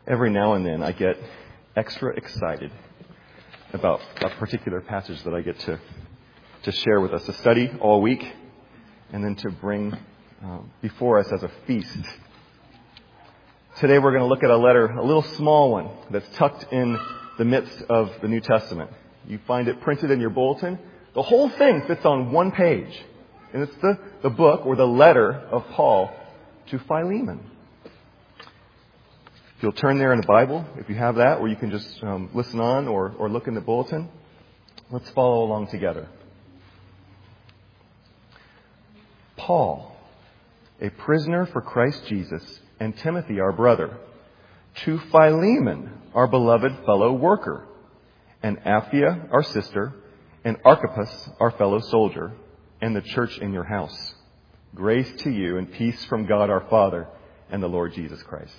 Every now and then I get extra excited about a particular passage that I get to share with us, to study all week, and then to bring before us as a feast. Today we're going to look at a letter, a little small one, that's tucked in the midst of the New Testament. You find it printed in your bulletin. The whole thing fits on one page. And it's the book or the letter of Paul to Philemon. If you'll turn there in the Bible, if you have that, or you can just listen on or look in the bulletin, let's follow along together. Paul, a prisoner for Christ Jesus, and Timothy, our brother, to Philemon, our beloved fellow worker, and Apphia, our sister, and Archippus, our fellow soldier, and the church in your house. Grace to you and peace from God our Father and the Lord Jesus Christ.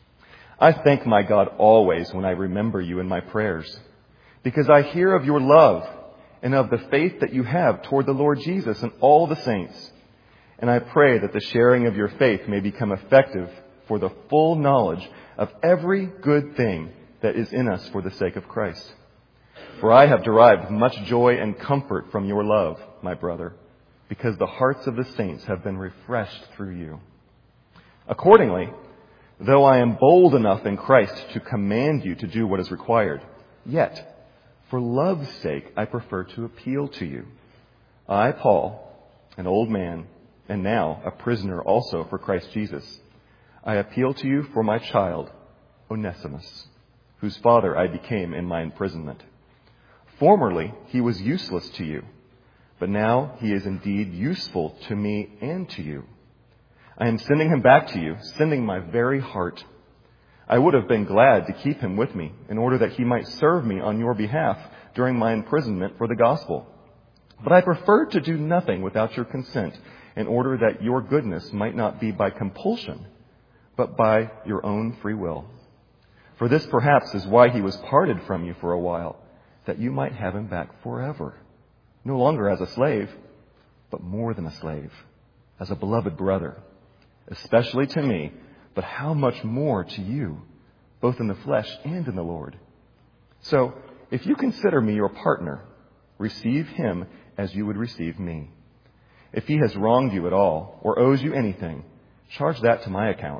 I thank my God always when I remember you in my prayers, because I hear of your love and of the faith that you have toward the Lord Jesus and all the saints. And I pray that the sharing of your faith may become effective for the full knowledge of every good thing that is in us for the sake of Christ. For I have derived much joy and comfort from your love, my brother, because the hearts of the saints have been refreshed through you. Accordingly, though I am bold enough in Christ to command you to do what is required, yet, for love's sake, I prefer to appeal to you. I, Paul, an old man, and now a prisoner also for Christ Jesus, I appeal to you for my child, Onesimus, whose father I became in my imprisonment. Formerly, he was useless to you, but now he is indeed useful to me and to you. I am sending him back to you, sending my very heart. I would have been glad to keep him with me in order that he might serve me on your behalf during my imprisonment for the gospel. But I preferred to do nothing without your consent in order that your goodness might not be by compulsion, but by your own free will. For this perhaps is why he was parted from you for a while, that you might have him back forever, no longer as a slave, but more than a slave, as a beloved brother, especially to me, but how much more to you, both in the flesh and in the Lord. So, if you consider me your partner, receive him as you would receive me. If he has wronged you at all, or owes you anything, charge that to my account.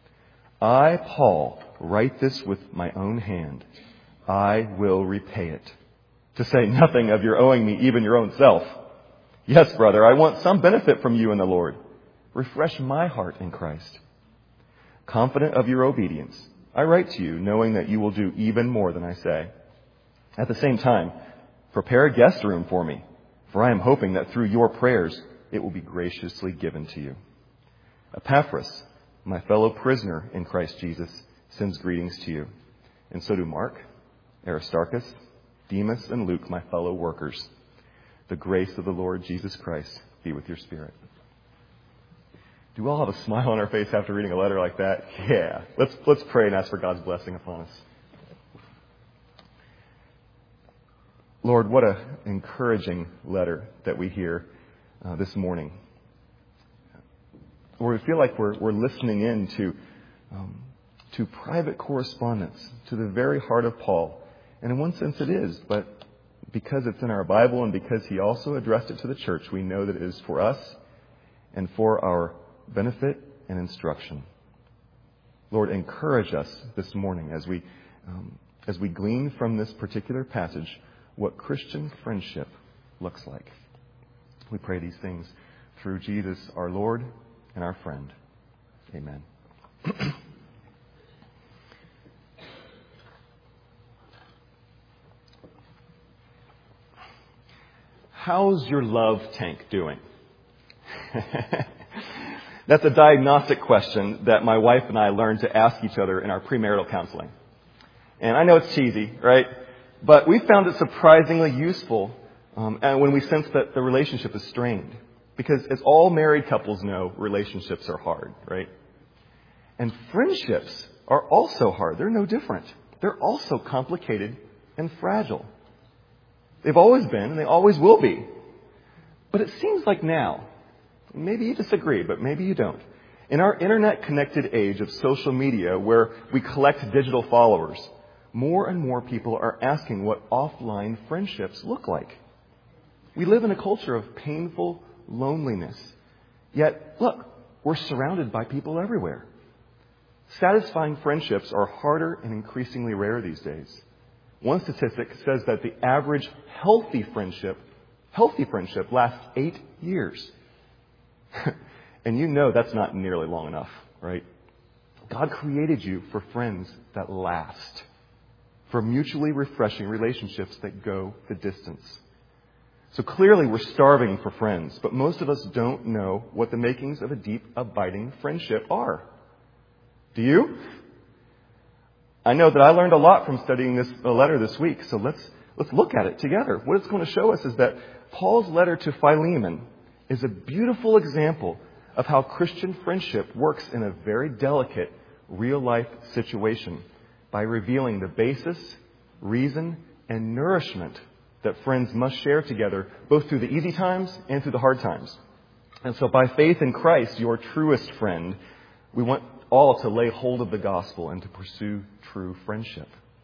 I, Paul, write this with my own hand. I will repay it. To say nothing of your owing me even your own self. Yes, brother, I want some benefit from you in the Lord. Refresh my heart in Christ. Confident of your obedience, I write to you knowing that you will do even more than I say. At the same time, prepare a guest room for me, for I am hoping that through your prayers it will be graciously given to you. Epaphras, my fellow prisoner in Christ Jesus, sends greetings to you. And so do Mark, Aristarchus, Demas, and Luke, my fellow workers. The grace of the Lord Jesus Christ be with your spirit. Do we all have a smile on our face after reading a letter like that? Yeah. Let's pray and ask for God's blessing upon us. Lord, what an encouraging letter that we hear this morning. Where we feel like we're listening in to private correspondence, to the very heart of Paul. And in one sense it is, but because it's in our Bible and because he also addressed it to the church, we know that it is for us and for our benefit and instruction. Lord, encourage us this morning as we glean from this particular passage what Christian friendship looks like. We pray these things through Jesus, our Lord and our friend. Amen. How's your love tank doing? That's a diagnostic question that my wife and I learned to ask each other in our premarital counseling. And I know it's cheesy, right? But we found it surprisingly useful and when we sense that the relationship is strained. Because as all married couples know, relationships are hard, right? And friendships are also hard. They're no different. They're also complicated and fragile. They've always been, and they always will be. But it seems like now, maybe you disagree, but maybe you don't. In our internet-connected age of social media where we collect digital followers, more and more people are asking what offline friendships look like. We live in a culture of painful loneliness. Yet, look, we're surrounded by people everywhere. Satisfying friendships are harder and increasingly rare these days. One statistic says that the average healthy friendship lasts 8 years. And you know that's not nearly long enough, right? God created you for friends that last, for mutually refreshing relationships that go the distance. So clearly we're starving for friends, but most of us don't know what the makings of a deep, abiding friendship are. Do you? I know that I learned a lot from studying this letter this week, so let's look at it together. What it's going to show us is that Paul's letter to Philemon is a beautiful example of how Christian friendship works in a very delicate, real-life situation by revealing the basis, reason, and nourishment that friends must share together, both through the easy times and through the hard times. And so by faith in Christ, your truest friend, we want all to lay hold of the gospel and to pursue true friendship.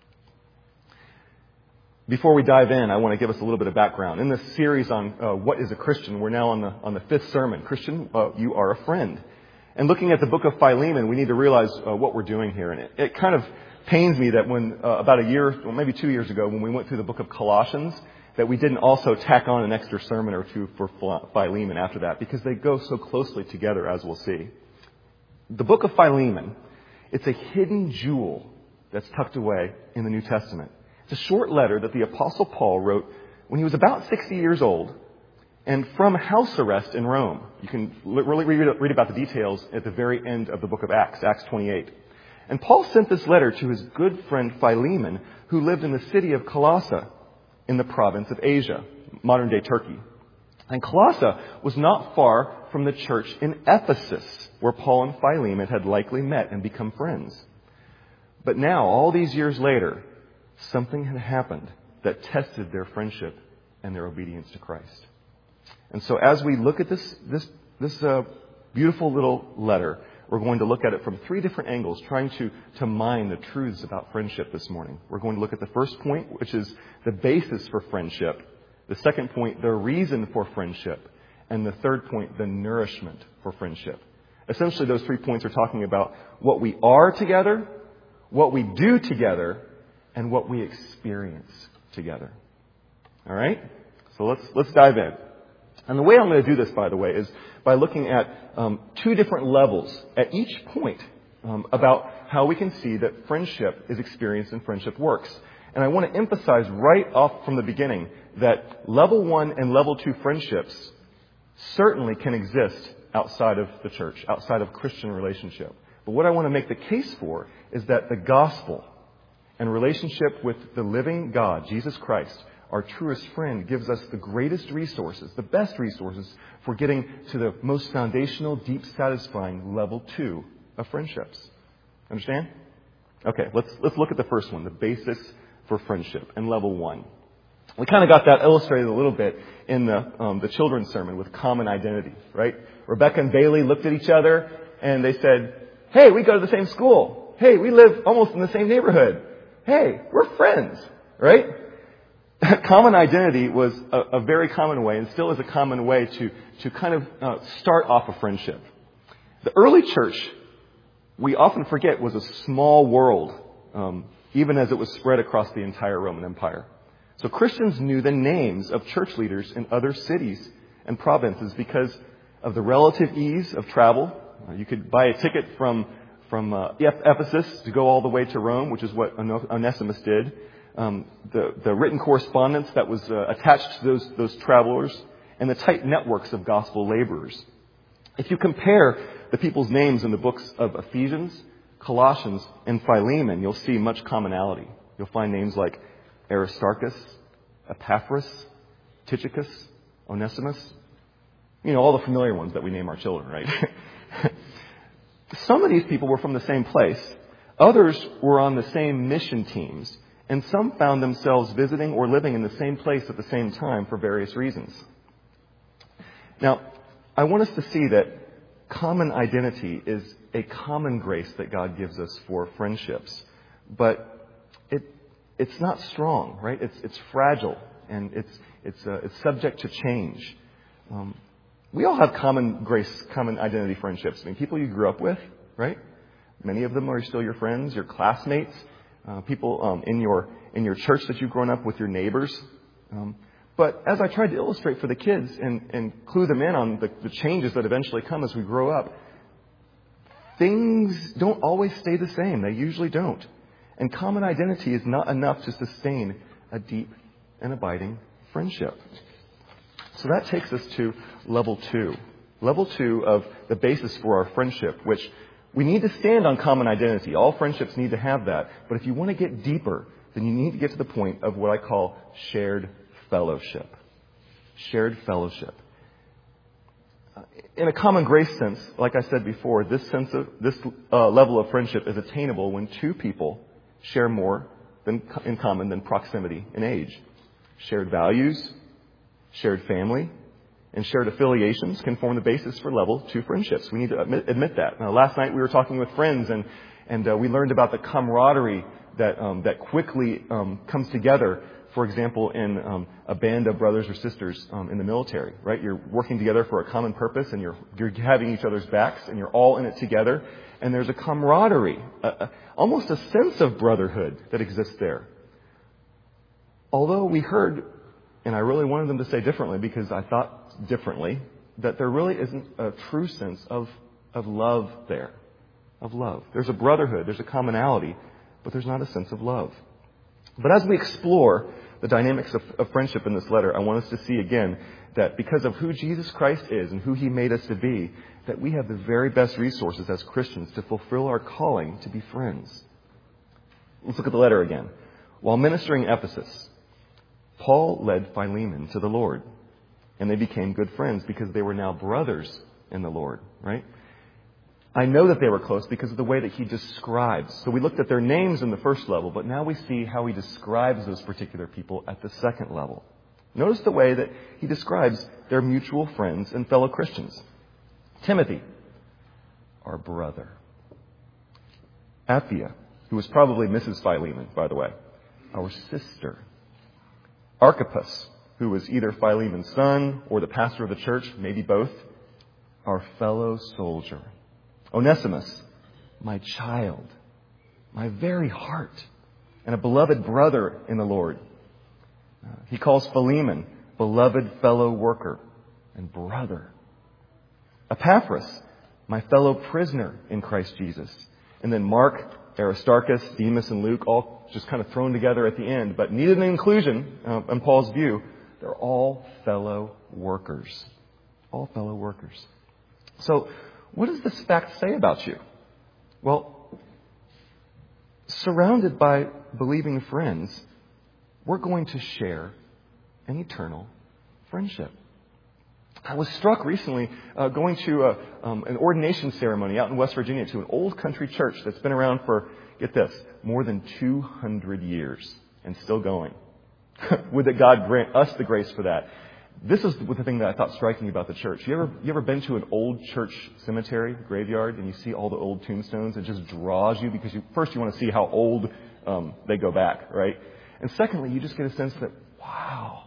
Before we dive in, I want to give us a little bit of background. In this series on what is a Christian, we're now on the fifth sermon. Christian, you are a friend. And looking at the book of Philemon, we need to realize what we're doing here. And it kind of pains me that when about a year, or maybe 2 years ago, when we went through the book of Colossians, that we didn't also tack on an extra sermon or two for Philemon after that, because they go so closely together, as we'll see. The book of Philemon, it's a hidden jewel that's tucked away in the New Testament. It's a short letter that the Apostle Paul wrote when he was about 60 years old and from house arrest in Rome. You can really read about the details at the very end of the book of Acts, Acts 28. And Paul sent this letter to his good friend Philemon, who lived in the city of Colossae in the province of Asia, modern-day Turkey. And Colossae was not far from the church in Ephesus, where Paul and Philemon had likely met and become friends. But now, all these years later, something had happened that tested their friendship and their obedience to Christ. And so as we look at this beautiful little letter, we're going to look at it from 3 different angles, trying to mine the truths about friendship this morning. We're going to look at the first point, which is the basis for friendship. The second point, the reason for friendship. And the third point, the nourishment for friendship. Essentially, those 3 points are talking about what we are together, what we do together, and what we experience together. All right? So let's dive in. And the way I'm going to do this, by the way, is by looking at 2 different levels at each point about how we can see that friendship is experienced and friendship works. And I want to emphasize right off from the beginning that level 1 and level 2 friendships certainly can exist outside of the church, outside of Christian relationship. But what I want to make the case for is that the gospel and relationship with the living God, Jesus Christ, our truest friend, gives us the greatest resources, the best resources for getting to the most foundational, deep, satisfying level 2 of friendships. Understand? Okay, let's look at the first one, the basis for friendship, and level 1. We kind of got that illustrated a little bit in the children's sermon with common identity, right? Rebecca and Bailey looked at each other and they said, "Hey, we go to the same school. Hey, we live almost in the same neighborhood. Hey, we're friends," right? Common identity was a very common way, and still is a common way to kind of start off a friendship. The early church, we often forget, was a small world, even as it was spread across the entire Roman Empire. So Christians knew the names of church leaders in other cities and provinces because of the relative ease of travel. You could buy a ticket from Ephesus to go all the way to Rome, which is what Onesimus did. The written correspondence that was attached to those travelers, and the tight networks of gospel laborers. If you compare the people's names in the books of Ephesians, Colossians, and Philemon, you'll see much commonality. You'll find names like Aristarchus, Epaphras, Tychicus, Onesimus. You know, all the familiar ones that we name our children, right? Some of these people were from the same place. Others were on the same mission teams. And some found themselves visiting or living in the same place at the same time for various reasons. Now, I want us to see that common identity is a common grace that God gives us for friendships. But it's not strong, right? It's fragile, and it's subject to change. We all have common grace, common identity friendships. I mean, people you grew up with, right? Many of them are still your friends, your classmates, people in your church that you've grown up with, your neighbors. But as I tried to illustrate for the kids and clue them in on the changes that eventually come as we grow up, things don't always stay the same. They usually don't. And common identity is not enough to sustain a deep and abiding friendship. So that takes us to level 2. Level 2 of the basis for our friendship, which we need to stand on common identity. All friendships need to have that. But if you want to get deeper, then you need to get to the point of what I call shared fellowship. Shared fellowship. In a common grace sense, like I said before, this level of friendship is attainable when two people share more in common than proximity in age. Shared values, shared family, and shared affiliations can form the basis for level 2 friendships. We need to admit that. Now, last night we were talking with friends, and we learned about the camaraderie that quickly comes together. For example, in a band of brothers or sisters in the military, right? You're working together for a common purpose, and you're having each other's backs, and you're all in it together. And there's a camaraderie, almost a sense of brotherhood that exists there. Although we heard, and I really wanted them to say differently because I thought differently, that there really isn't a true sense of love there, of love. There's a brotherhood, there's a commonality, but there's not a sense of love. But as we explore the dynamics of friendship in this letter, I want us to see again that because of who Jesus Christ is and who He made us to be, that we have the very best resources as Christians to fulfill our calling to be friends. Let's look at the letter again. While ministering in Ephesus, Paul led Philemon to the Lord, and they became good friends because they were now brothers in the Lord, right? I know that they were close because of the way that he describes. So we looked at their names in the first level, but now we see how he describes those particular people at the second level. Notice the way that he describes their mutual friends and fellow Christians. Timothy, our brother. Apphia, who was probably Mrs. Philemon, by the way, our sister. Archippus, who was either Philemon's son or the pastor of the church, maybe both, our fellow soldier. Onesimus, my child, my very heart, and a beloved brother in the Lord. He calls Philemon beloved fellow worker and brother. Epaphras, my fellow prisoner in Christ Jesus. And then Mark, Aristarchus, Demas, and Luke, all just kind of thrown together at the end, but needed an inclusion in Paul's view. They're all fellow workers. All fellow workers. So, what does this fact say about you? Well, surrounded by believing friends, we're going to share an eternal friendship. I was struck recently going to an ordination ceremony out in West Virginia to an old country church that's been around for, get this, more than 200 years and still going. Would that God grant us the grace for that. This is the thing that I thought striking about the church. You ever been to an old church cemetery, graveyard, and you see all the old tombstones? It just draws you because first you want to see how old they go back, right? And secondly, you just get a sense that, wow,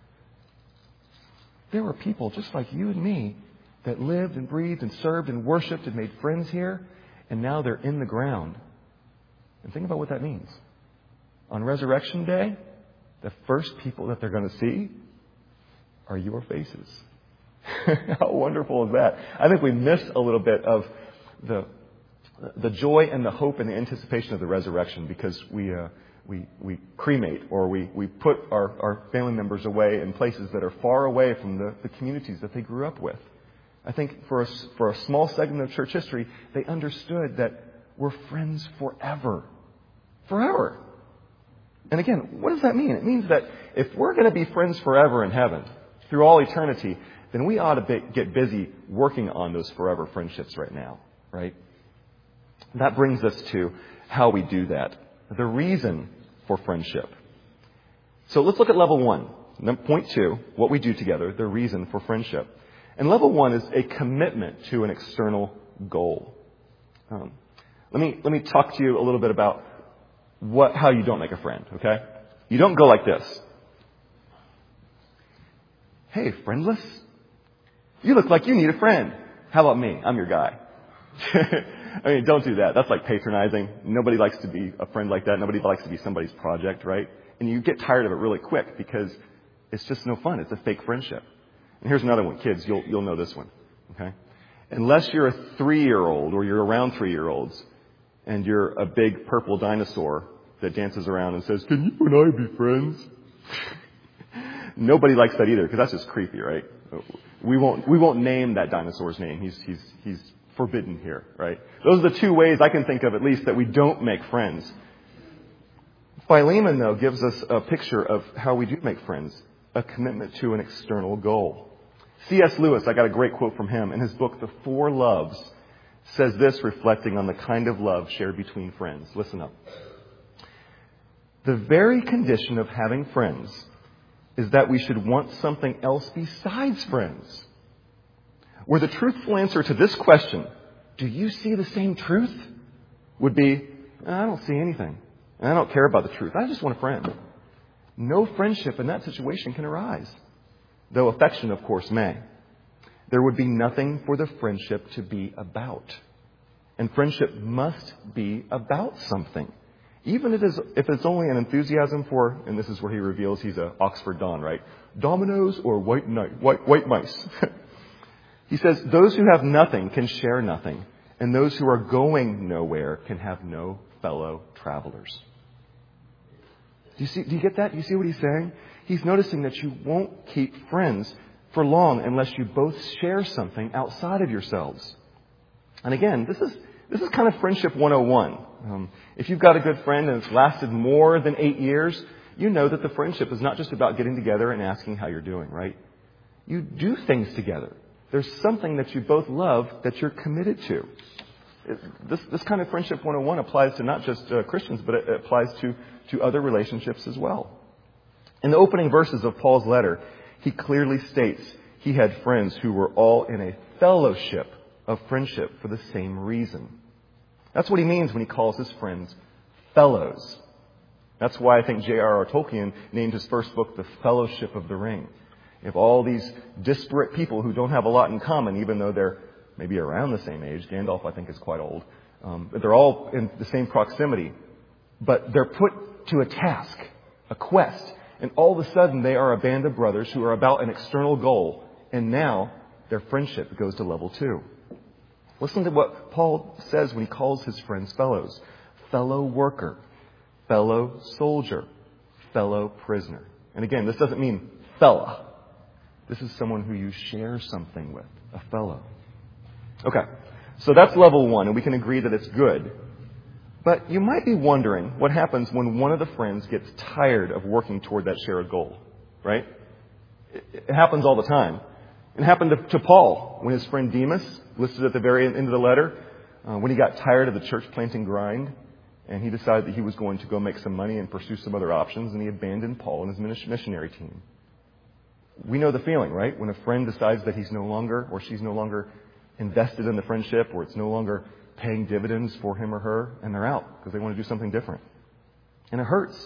there were people just like you and me that lived and breathed and served and worshipped and made friends here, and now they're in the ground. And think about what that means. On Resurrection Day, the first people that they're going to see are your faces. How wonderful is that? I think we miss a little bit of the joy and the hope and the anticipation of the resurrection because we cremate or we put our family members away in places that are far away from the communities that they grew up with. I think for a small segment of church history, they understood that we're friends forever. Forever. And again, what does that mean? It means that if we're going to be friends forever in heaven, through all eternity, then we ought to get busy working on those forever friendships right now, right? That brings us to how we do that. The reason for friendship. So let's look at level 1. Point 2, what we do together, the reason for friendship. And level 1 is a commitment to an external goal. Let me talk to you a little bit about how you don't make a friend, okay? You don't go like this. Hey, friendless. You look like you need a friend. How about me? I'm your guy. I mean, don't do that. That's like patronizing. Nobody likes to be a friend like that. Nobody likes to be somebody's project, right? And you get tired of it really quick because it's just no fun. It's a fake friendship. And here's another one. Kids, you'll know this one, okay? Unless you're a 3-year-old or you're around 3-year-olds and you're a big purple dinosaur that dances around and says, "Can you and I be friends?" Nobody likes that either because that's just creepy, right? We won't name that dinosaur's name. He's forbidden here, right? Those are the 2 ways I can think of, at least, that we don't make friends. Philemon, though, gives us a picture of how we do make friends, a commitment to an external goal. C.S. Lewis, I got a great quote from him in his book, The 4 Loves, says this, reflecting on the kind of love shared between friends. Listen up. The very condition of having friends is that we should want something else besides friends. Where the truthful answer to this question, do you see the same truth, would be, I don't see anything. And I don't care about the truth. I just want a friend. No friendship in that situation can arise. Though affection, of course, may. There would be nothing for the friendship to be about. And friendship must be about something. Even if it's only an enthusiasm for, and this is where he reveals he's an Oxford Don, right? Dominoes or white mice. He says, those who have nothing can share nothing, and those who are going nowhere can have no fellow travelers. Do you get that? Do you see what he's saying? He's noticing that you won't keep friends for long unless you both share something outside of yourselves. And again, this is kind of friendship 101. If you've got a good friend and it's lasted more than 8 years, you know that the friendship is not just about getting together and asking how you're doing, right? You do things together. There's something that you both love that you're committed to. This kind of friendship 101 applies to not just Christians, but it applies to other relationships as well. In the opening verses of Paul's letter, he clearly states he had friends who were all in a fellowship of friendship for the same reason. That's what he means when he calls his friends fellows. That's why I think J.R.R. Tolkien named his first book The Fellowship of the Ring. You have all these disparate people who don't have a lot in common, even though they're maybe around the same age. Gandalf, I think, is quite old. But they're all in the same proximity. But they're put to a task, a quest. And all of a sudden, they are a band of brothers who are about an external goal. And now, their friendship goes to level 2. Listen to what Paul says when he calls his friends fellows. Fellow worker, fellow soldier, fellow prisoner. And again, this doesn't mean fella. This is someone who you share something with, a fellow. Okay, so that's level 1, and we can agree that it's good. But you might be wondering what happens when one of the friends gets tired of working toward that shared goal, right? It happens all the time. It happened to Paul when his friend Demas, listed at the very end of the letter, when he got tired of the church planting grind, and he decided that he was going to go make some money and pursue some other options, and he abandoned Paul and his missionary team. We know the feeling, right? When a friend decides that he's no longer or she's no longer invested in the friendship, or it's no longer paying dividends for him or her, and they're out because they want to do something different. And it hurts.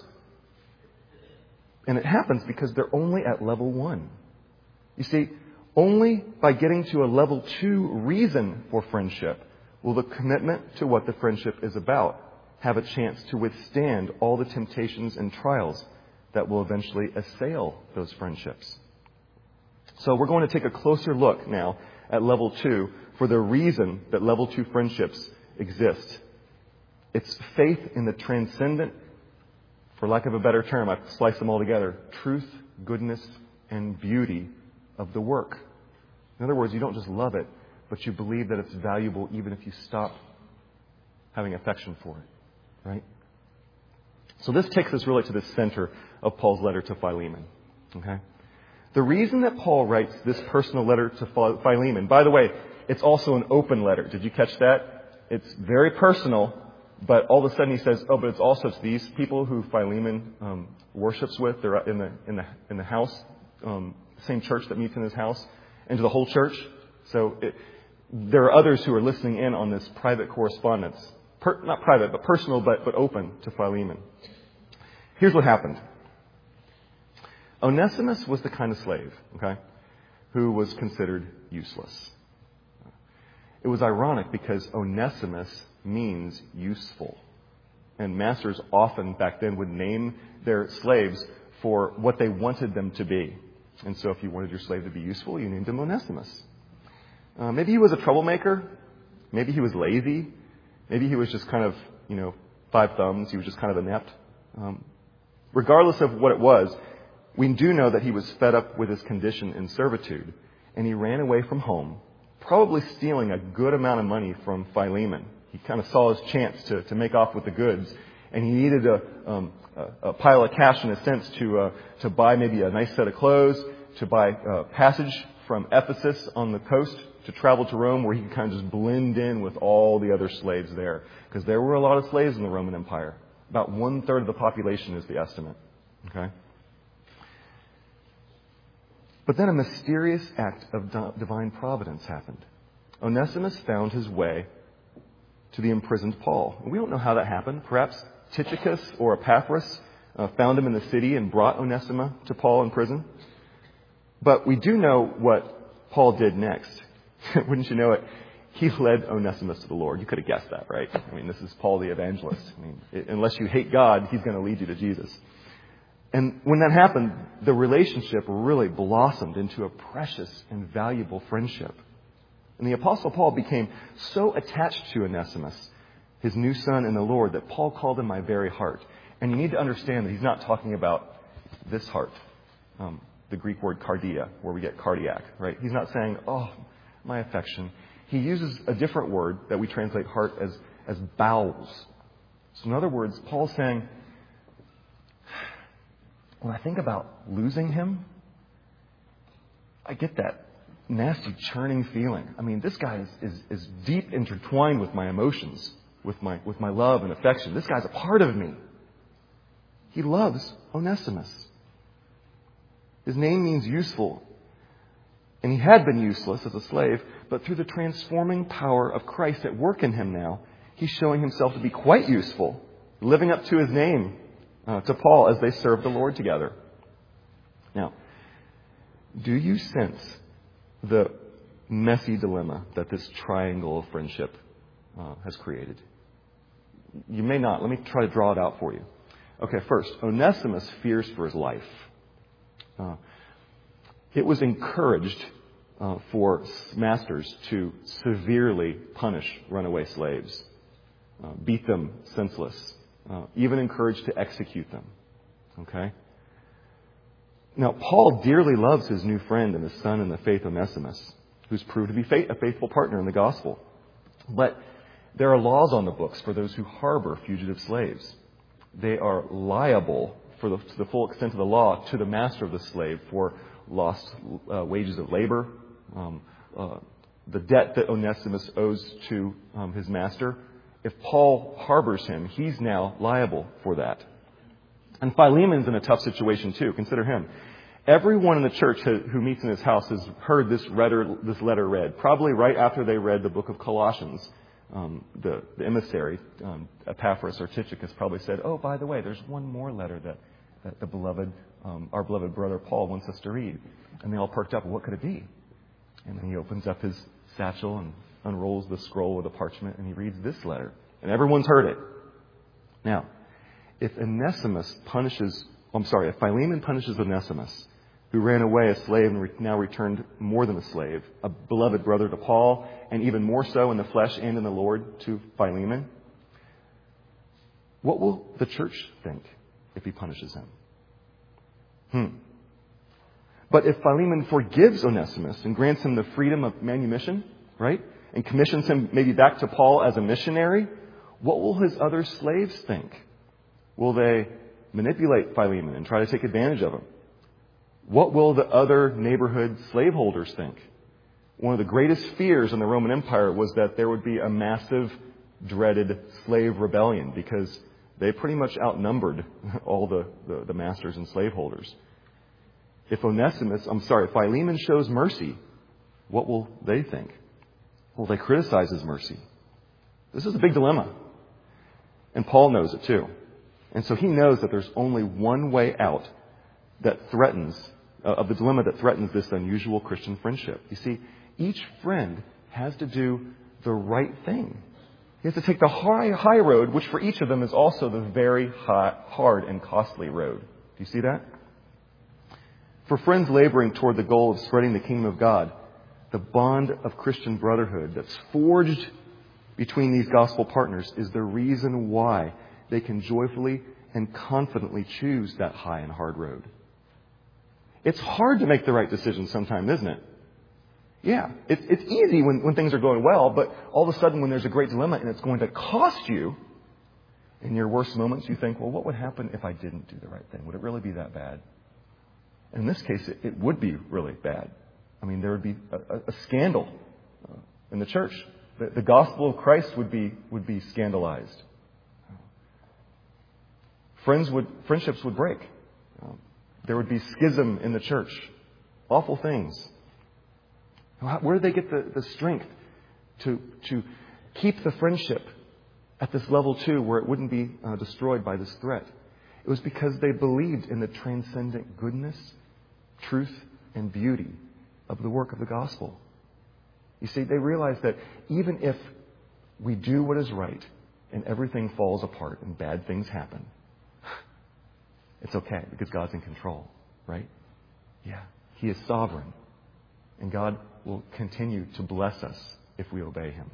And it happens because they're only at level 1. You see, only by getting to a level 2 reason for friendship will the commitment to what the friendship is about have a chance to withstand all the temptations and trials that will eventually assail those friendships. So we're going to take a closer look now at level 2 for the reason that level 2 friendships exist. It's faith in the transcendent, for lack of a better term, I've sliced them all together, truth, goodness, and beauty of the work. In other words, you don't just love it, but you believe that it's valuable even if you stop having affection for it, right? So this takes us really to the center of Paul's letter to Philemon, okay? The reason that Paul writes this personal letter to Philemon, by the way, it's also an open letter. Did you catch that? It's very personal, but all of a sudden he says, but it's also to these people who Philemon worships with. They're in the house, same church that meets in his house. and to the whole church. So there are others who are listening in on this private correspondence. Not private, but personal, but open to Philemon. Here's what happened. Onesimus was the kind of slave, okay, who was considered useless. It was ironic because Onesimus means useful. And masters often back then would name their slaves for what they wanted them to be. And so if you wanted your slave to be useful, you named him Onesimus. Maybe he was a troublemaker. Maybe he was lazy. Maybe he was just kind of, five thumbs. He was just kind of inept. Regardless of what it was, we do know that he was fed up with his condition in servitude. And he ran away from home, probably stealing a good amount of money from Philemon. He kind of saw his chance to make off with the goods. And he needed a pile of cash, in a sense, to buy maybe a nice set of clothes, to buy passage from Ephesus on the coast to travel to Rome, where he could kind of just blend in with all the other slaves there. Because there were a lot of slaves in the Roman Empire. About 1/3 of the population is the estimate. Okay? But then a mysterious act of divine providence happened. Onesimus found his way to the imprisoned Paul. We don't know how that happened. Perhaps Tychicus or Epaphras found him in the city and brought Onesimus to Paul in prison. But we do know what Paul did next. Wouldn't you know it? He led Onesimus to the Lord. You could have guessed that, right? I mean, this is Paul the evangelist. Unless you hate God, he's going to lead you to Jesus. And when that happened, the relationship really blossomed into a precious and valuable friendship. And the Apostle Paul became so attached to Onesimus, his new son in the Lord, that Paul called him my very heart. And you need to understand that he's not talking about this heart, the Greek word cardia, where we get cardiac, right? He's not saying, oh, my affection. He uses a different word that we translate heart as bowels. So in other words, Paul's saying, when I think about losing him, I get that nasty churning feeling. This guy is deep intertwined with my emotions, with my love and affection. This guy's a part of me. He loves Onesimus. His name means useful. And he had been useless as a slave, but through the transforming power of Christ at work in him now, he's showing himself to be quite useful, living up to his name to Paul as they serve the Lord together. Now, do you sense the messy dilemma that this triangle of friendship has created? You may not. Let me try to draw it out for you. Okay, first, Onesimus fears for his life. It was encouraged for masters to severely punish runaway slaves, beat them senseless, even encouraged to execute them. Okay? Now, Paul dearly loves his new friend and his son in the faith, Onesimus, who's proved to be a faithful partner in the gospel. But there are laws on the books for those who harbor fugitive slaves. They are liable to the full extent of the law to the master of the slave for lost wages of labor, the debt that Onesimus owes to his master. If Paul harbors him, he's now liable for that. And Philemon's in a tough situation too. Consider him. Everyone in the church who meets in his house has heard this letter read, probably right after they read the book of Colossians. The emissary, Epaphras or Tychicus, probably said, oh, by the way, there's one more letter that our beloved brother Paul wants us to read. And they all perked up. What could it be? And then he opens up his satchel and unrolls the scroll with a parchment, and he reads this letter. And everyone's heard it. Now, if Philemon punishes Onesimus, who ran away a slave and now returned more than a slave, a beloved brother to Paul, and even more so in the flesh and in the Lord to Philemon, what will the church think if he punishes him? But if Philemon forgives Onesimus and grants him the freedom of manumission, right, and commissions him maybe back to Paul as a missionary, what will his other slaves think? Will they manipulate Philemon and try to take advantage of him? What will the other neighborhood slaveholders think? One of the greatest fears in the Roman Empire was that there would be a massive, dreaded slave rebellion because they pretty much outnumbered all the masters and slaveholders. If Philemon shows mercy What will they think? Will they criticize his mercy? This is a big dilemma. And Paul knows it too. And so he knows that there's only one way out that threatens, of the dilemma that threatens this unusual Christian friendship. You see, each friend has to do the right thing. He has to take the high road, which for each of them is also the very hard and costly road. Do you see that? For friends laboring toward the goal of spreading the kingdom of God, the bond of Christian brotherhood that's forged between these gospel partners is the reason why they can joyfully and confidently choose that high and hard road. It's hard to make the right decision sometimes, isn't it? Yeah, it's easy when things are going well, but all of a sudden when there's a great dilemma and it's going to cost you, in your worst moments you think, well, what would happen if I didn't do the right thing? Would it really be that bad? And in this case, it would be really bad. I mean, there would be a scandal in the church. The gospel of Christ would be scandalized. Friendships would break. There would be schism in the church. Awful things. Where did they get the strength to keep the friendship at this level 2 where it wouldn't be destroyed by this threat? It was because they believed in the transcendent goodness, truth, and beauty of the work of the gospel. You see, they realized that even if we do what is right and everything falls apart and bad things happen, it's okay because God's in control, right? Yeah, He is sovereign. And God will continue to bless us if we obey Him.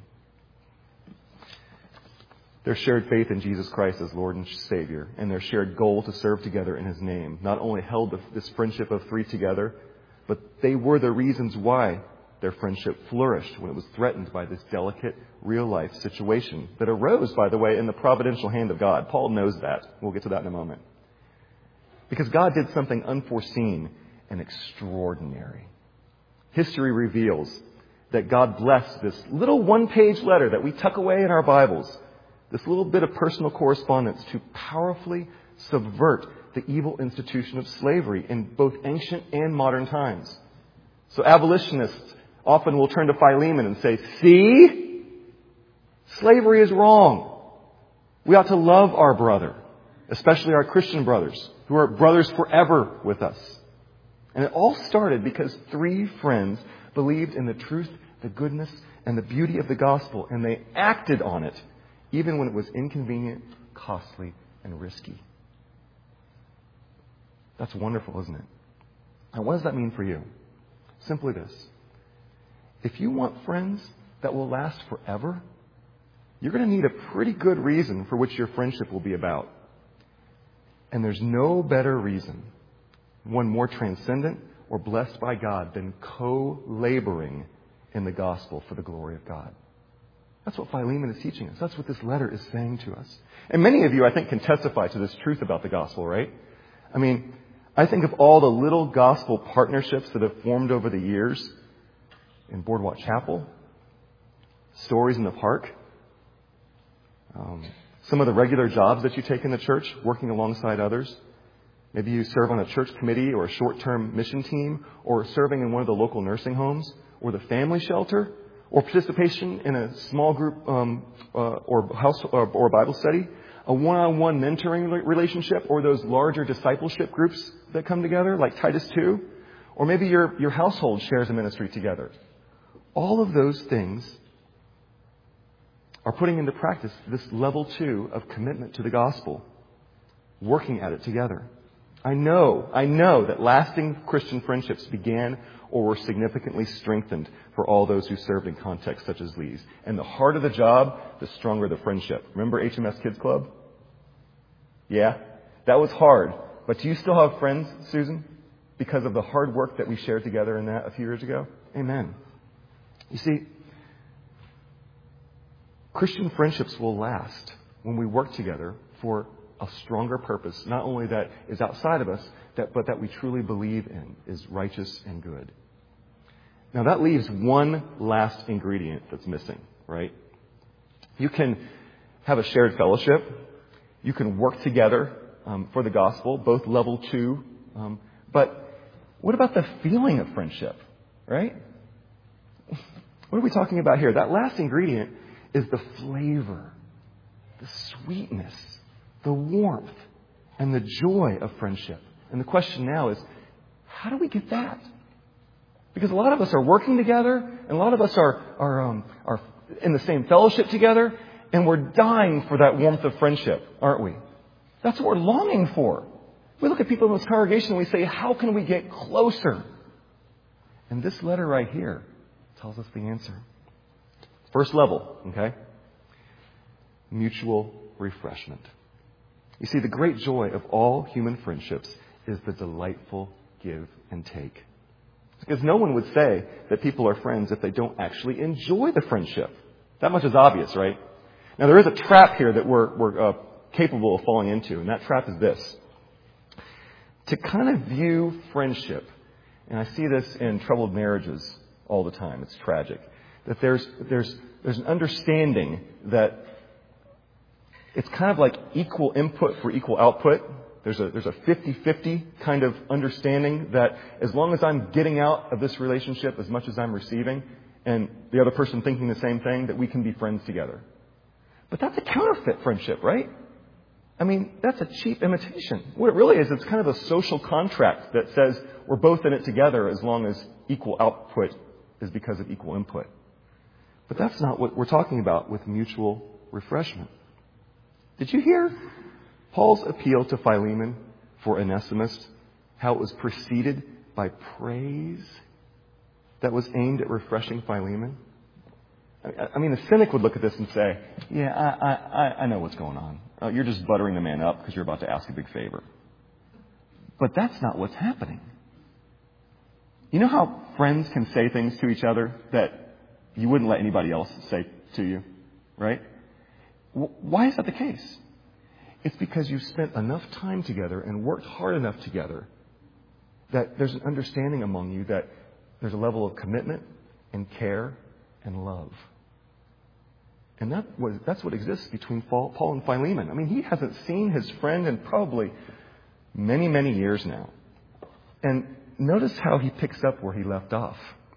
Their shared faith in Jesus Christ as Lord and Savior and their shared goal to serve together in His name not only held this friendship of 3 together, but they were the reasons why their friendship flourished when it was threatened by this delicate, real-life situation that arose, by the way, in the providential hand of God. Paul knows that. We'll get to that in a moment. Because God did something unforeseen and extraordinary. History reveals that God blessed this little one-page letter that we tuck away in our Bibles, this little bit of personal correspondence, to powerfully subvert the evil institution of slavery in both ancient and modern times. So abolitionists often will turn to Philemon and say, see, slavery is wrong. We ought to love our brother, especially our Christian brothers, who are brothers forever with us. And it all started because 3 friends believed in the truth, the goodness, and the beauty of the gospel, and they acted on it, even when it was inconvenient, costly, and risky. That's wonderful, isn't it? And what does that mean for you? Simply this. If you want friends that will last forever, you're going to need a pretty good reason for which your friendship will be about. And there's no better reason, one more transcendent or blessed by God, than co-laboring in the gospel for the glory of God. That's what Philemon is teaching us. That's what this letter is saying to us. And many of you, I think, can testify to this truth about the gospel, right? I mean, I think of all the little gospel partnerships that have formed over the years in Boardwalk Chapel, Stories in the Park, some of the regular jobs that you take in the church, working alongside others. Maybe you serve on a church committee or a short-term mission team, or serving in one of the local nursing homes or the family shelter, or participation in a small group or house or Bible study, a one-on-one mentoring relationship, or those larger discipleship groups that come together, like Titus 2, or maybe your household shares a ministry together. All of those things are putting into practice this level 2 of commitment to the gospel, working at it together. I know that lasting Christian friendships began or were significantly strengthened for all those who served in contexts such as these. And the harder the job, the stronger the friendship. Remember HMS Kids Club? Yeah? That was hard. But do you still have friends, Susan? Because of the hard work that we shared together in that a few years ago? Amen. You see, Christian friendships will last when we work together for a stronger purpose, not only that is outside of us, but that we truly believe in is righteous and good. Now that leaves one last ingredient that's missing, right? You can have a shared fellowship. You can work together for the gospel, both level 2. But what about the feeling of friendship, right? What are we talking about here? That last ingredient is the flavor, the sweetness, the warmth, and the joy of friendship. And the question now is, how do we get that? Because a lot of us are working together, and a lot of us are in the same fellowship together, and we're dying for that warmth of friendship, aren't we? That's what we're longing for. We look at people in this congregation and we say, how can we get closer? And this letter right here tells us the answer. First level, okay? Mutual refreshment. You see, the great joy of all human friendships is the delightful give and take. Because no one would say that people are friends if they don't actually enjoy the friendship. That much is obvious, right? Now, there is a trap here that we're capable of falling into, and that trap is this. To kind of view friendship, and I see this in troubled marriages all the time, it's tragic, that there's an understanding that it's kind of like equal input for equal output. There's a 50-50 kind of understanding that as long as I'm getting out of this relationship as much as I'm receiving, and the other person thinking the same thing, that we can be friends together. But that's a counterfeit friendship, right? I mean, that's a cheap imitation. What it really is, it's kind of a social contract that says we're both in it together as long as equal output is because of equal input. But that's not what we're talking about with mutual refreshment. Did you hear Paul's appeal to Philemon for Onesimus, how it was preceded by praise that was aimed at refreshing Philemon? I mean, the cynic would look at this and say, yeah, I know what's going on. You're just buttering the man up because you're about to ask a big favor. But that's not what's happening. You know how friends can say things to each other that you wouldn't let anybody else say to you, right? Why is that the case? It's because you've spent enough time together and worked hard enough together that there's an understanding among you that there's a level of commitment and care and love. And that's what exists between Paul and Philemon. I mean, he hasn't seen his friend in probably many, many years now. And notice how he picks up where he left off.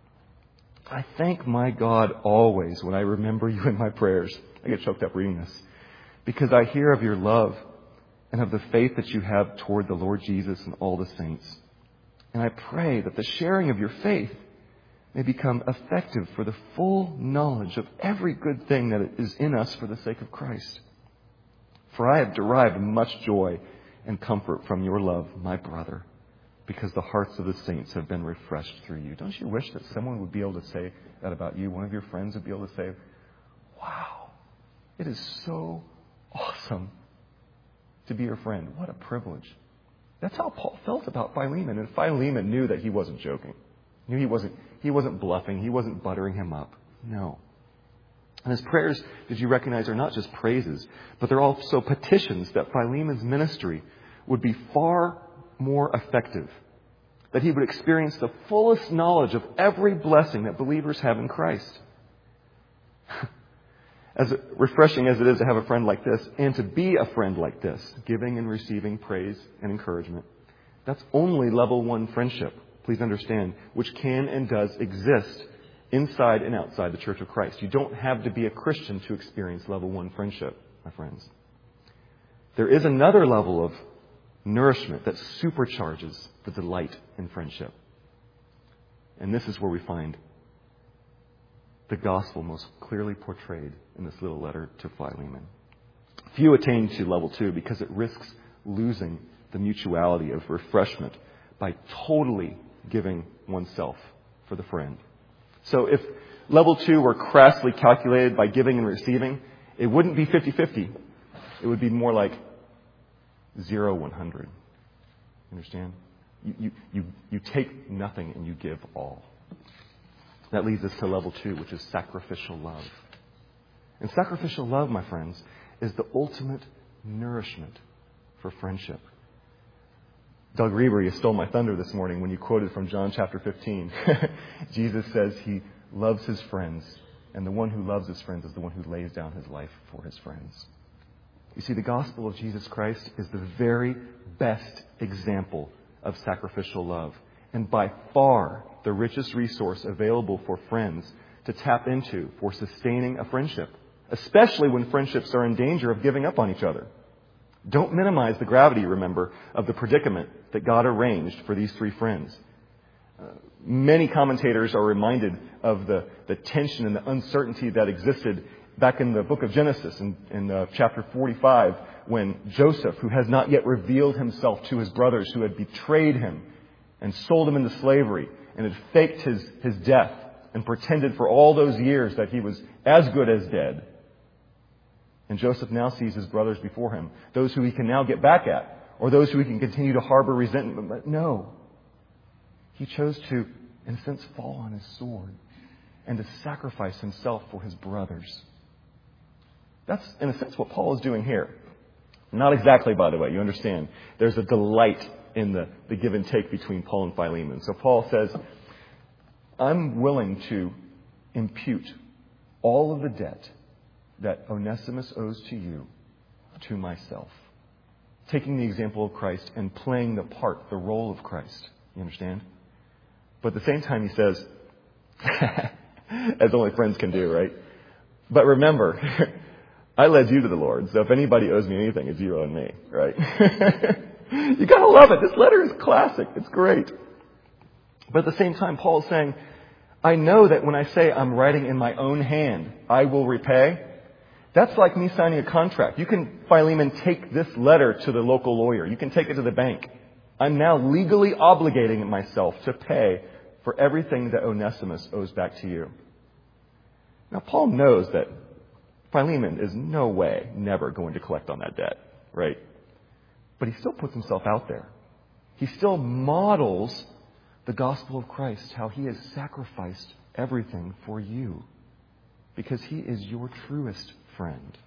I thank my God always when I remember you in my prayers. I get choked up reading this. Because I hear of your love and of the faith that you have toward the Lord Jesus and all the saints. And I pray that the sharing of your faith may become effective for the full knowledge of every good thing that is in us for the sake of Christ. For I have derived much joy and comfort from your love, my brother, because the hearts of the saints have been refreshed through you. Don't you wish that someone would be able to say that about you? One of your friends would be able to say, wow, it is so awesome to be your friend. What a privilege. That's how Paul felt about Philemon. And Philemon knew that he wasn't joking. He wasn't bluffing. He wasn't buttering him up. No. And his prayers, did you recognize, are not just praises, but they're also petitions that Philemon's ministry would be far more effective, that he would experience the fullest knowledge of every blessing that believers have in Christ. As refreshing as it is to have a friend like this, and to be a friend like this, giving and receiving praise and encouragement, that's only level 1 friendship, please understand, which can and does exist inside and outside the Church of Christ. You don't have to be a Christian to experience level 1 friendship, my friends. There is another level of nourishment that supercharges the delight in friendship. And this is where we find the gospel most clearly portrayed in this little letter to Philemon. Few attain to level 2 because it risks losing the mutuality of refreshment by totally giving oneself for the friend. So if level 2 were crassly calculated by giving and receiving, it wouldn't be 50-50. It would be more like 0-100. Understand? You take nothing and you give all. That leads us to level 2, which is sacrificial love. And sacrificial love, my friends, is the ultimate nourishment for friendship. Doug Reber, you stole my thunder this morning when you quoted from John chapter 15. Jesus says he loves his friends, and the one who loves his friends is the one who lays down his life for his friends. You see, the gospel of Jesus Christ is the very best example of sacrificial love, and by far the richest resource available for friends to tap into for sustaining a friendship, especially when friendships are in danger of giving up on each other. Don't minimize the gravity, remember, of the predicament that God arranged for these three friends. Many commentators are reminded of the tension and the uncertainty that existed back in the book of Genesis in chapter 45, when Joseph, who has not yet revealed himself to his brothers who had betrayed him and sold him into slavery and had faked his death and pretended for all those years that he was as good as dead. And Joseph now sees his brothers before him, those who he can now get back at, or those who he can continue to harbor resentment. But no, he chose to, in a sense, fall on his sword and to sacrifice himself for his brothers. That's, in a sense, what Paul is doing here. Not exactly, by the way, you understand. There's a delight in the give and take between Paul and Philemon. So Paul says, I'm willing to impute all of the debt that Onesimus owes to you to myself. Taking the example of Christ and playing the role of Christ. You understand? But at the same time he says, as only friends can do, right? But remember, I led you to the Lord, so if anybody owes me anything, it's you and me, right? You gotta love it. This letter is classic. It's great. But at the same time, Paul is saying, I know that when I say I'm writing in my own hand, I will repay. That's like me signing a contract. You can, Philemon, take this letter to the local lawyer. You can take it to the bank. I'm now legally obligating myself to pay for everything that Onesimus owes back to you. Now, Paul knows that Philemon is no way, never going to collect on that debt, right? But he still puts himself out there. He still models the gospel of Christ, how he has sacrificed everything for you, because he is your truest friend.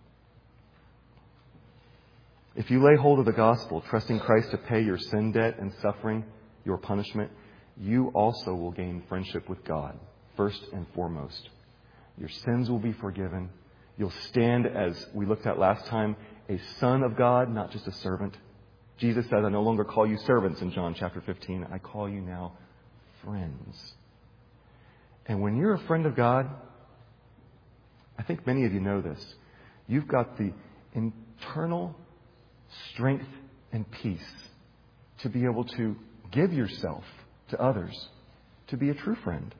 If you lay hold of the gospel, trusting Christ to pay your sin debt and suffering your punishment, you also will gain friendship with God, first and foremost. Your sins will be forgiven. You'll stand, as we looked at last time, a son of God, not just a servant. Jesus said, I no longer call you servants in John chapter 15. I call you now friends. And when you're a friend of God, I think many of you know this, you've got the internal strength and peace to be able to give yourself to others, to be a true friend.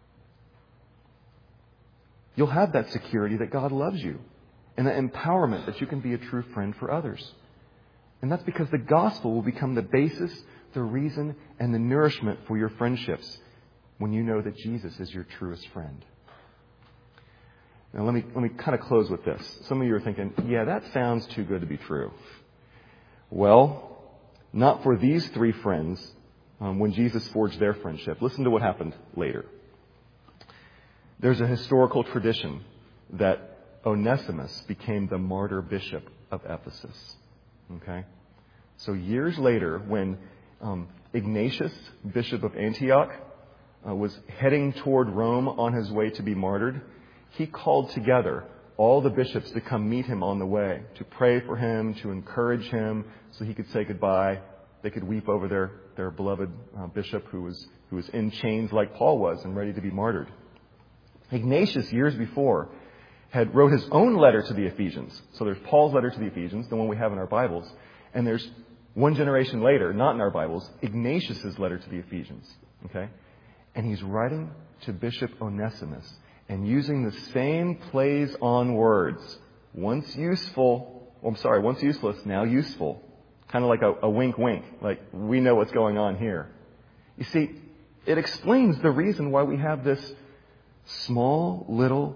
You'll have that security that God loves you and the empowerment that you can be a true friend for others. And that's because the gospel will become the basis, the reason, and the nourishment for your friendships when you know that Jesus is your truest friend. Now let me kind of close with this. Some of you are thinking, yeah, that sounds too good to be true. Well, not for these three friends when Jesus forged their friendship. Listen to what happened later. There's a historical tradition that Onesimus became the martyr bishop of Ephesus. Okay? So years later, when Ignatius, bishop of Antioch, was heading toward Rome on his way to be martyred, he called together all the bishops to come meet him on the way, to pray for him, to encourage him so he could say goodbye. They could weep over their beloved bishop who was in chains like Paul was and ready to be martyred. Ignatius, years before, had wrote his own letter to the Ephesians. So there's Paul's letter to the Ephesians, the one we have in our Bibles. And there's one generation later, not in our Bibles, Ignatius' letter to the Ephesians. Okay? And he's writing to Bishop Onesimus and using the same plays on words. Once useless, now useful. Kind of like a wink wink. Like, we know what's going on here. You see, it explains the reason why we have this small, little,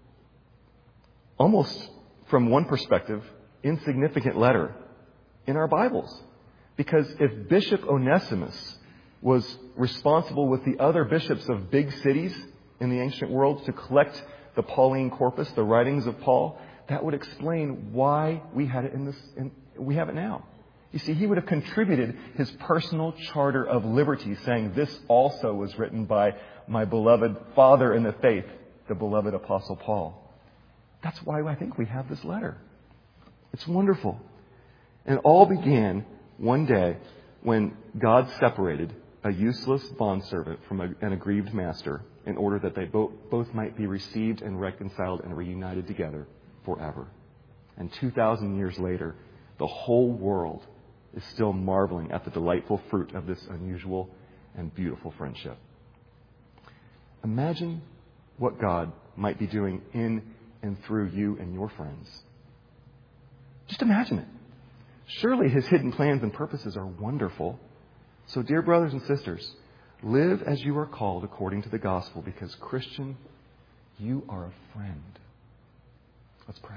almost from one perspective, insignificant letter in our Bibles. Because if Bishop Onesimus was responsible with the other bishops of big cities in the ancient world to collect the Pauline corpus, the writings of Paul, that would explain why we had it we have it now. You see, he would have contributed his personal charter of liberty, saying, this also was written by my beloved father in the faith, the beloved Apostle Paul. That's why I think we have this letter. It's wonderful. And it all began one day when God separated a useless bondservant from an aggrieved master in order that they both might be received and reconciled and reunited together forever. And 2,000 years later, the whole world is still marveling at the delightful fruit of this unusual and beautiful friendship. Imagine what God might be doing in and through you and your friends. Just imagine it. Surely His hidden plans and purposes are wonderful. So, dear brothers and sisters, live as you are called according to the gospel, because, Christian, you are a friend. Let's pray.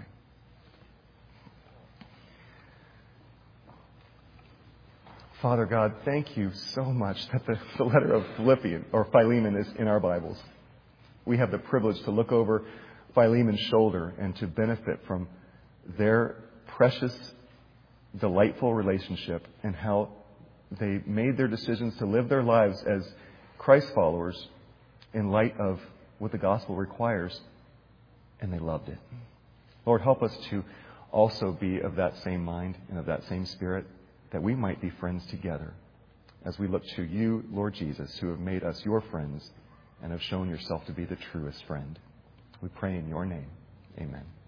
Father God, thank you so much that the letter of Philemon is in our Bibles. We have the privilege to look over Philemon's shoulder and to benefit from their precious, delightful relationship and how they made their decisions to live their lives as Christ followers in light of what the gospel requires, and they loved it. Lord, help us to also be of that same mind and of that same spirit, that we might be friends together as we look to you, Lord Jesus, who have made us your friends and have shown yourself to be the truest friend. We pray in your name. Amen.